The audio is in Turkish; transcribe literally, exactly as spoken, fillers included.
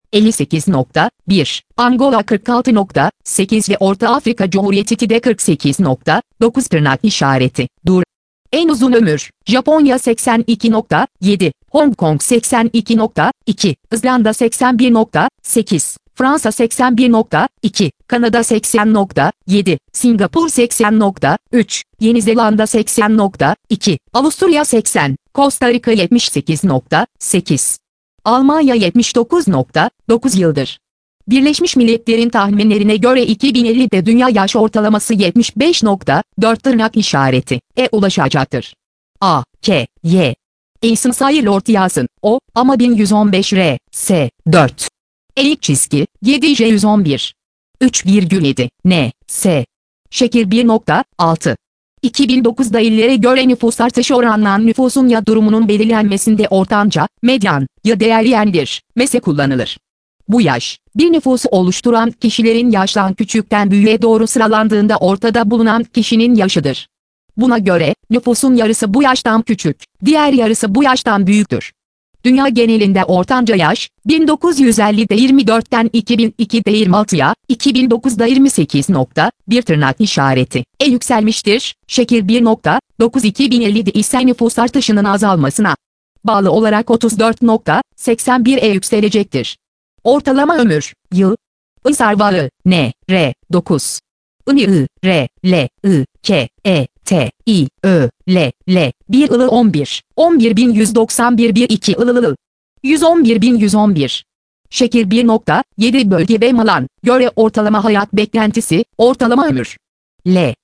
elli sekiz nokta bir, Angola kırk altı nokta sekiz ve Orta Afrika Cumhuriyeti de kırk sekiz nokta dokuz tırnak işareti. Dur. En uzun ömür, Japonya seksen iki nokta yedi, Hong Kong seksen iki nokta iki, İzlanda seksen bir nokta sekiz, Fransa seksen bir nokta iki, Kanada seksen nokta yedi, Singapur seksen nokta üç, Yeni Zelanda seksen nokta iki, Avusturya seksen, Costa Rica yetmiş sekiz nokta sekiz, Almanya yetmiş dokuz nokta dokuz yıldır. Birleşmiş Milletler'in tahminlerine göre iki bin elli'de dünya yaş ortalaması yetmiş beş nokta dört tırnak işareti e ulaşacaktır. A, K, Y. Eğsin sayı Lord yazın, O, ama bin yüz on beş R, S, dört. Eğik çizgi, yedi J yüz on bir. üç virgül yedi, N, S. Şekil bir nokta altı. iki bin dokuzda illere göre nüfus artışı oranlanan nüfusun ya durumunun belirlenmesinde ortanca, medyan, ya değerlendir, mese kullanılır. Bu yaş, bir nüfusu oluşturan kişilerin yaştan küçükten büyüğe doğru sıralandığında ortada bulunan kişinin yaşıdır. Buna göre, nüfusun yarısı bu yaştan küçük, diğer yarısı bu yaştan büyüktür. Dünya genelinde ortanca yaş, bin dokuz yüz ellide yirmi dörtten iki bin ikide yirmi altıya, iki bin dokuzda yirmi sekiz nokta bir tırnak işareti, e yükselmiştir. Şekil bir nokta dokuz iki bin ellide ise nüfus artışının azalmasına bağlı olarak otuz dört nokta seksen bir e yükselecektir. Ortalama ömür, yıl. I sarvağı, N, R, dokuz. I, I, R, L, I, K, E, T, I, Ö, L, L, bir ılı on bir, on bir bin yüz doksan bir, bir iki ılı, yüz on bir bin yüz on bir. Şekil bir nokta yedi bölge ve malan, göre ortalama hayat beklentisi, ortalama ömür. L.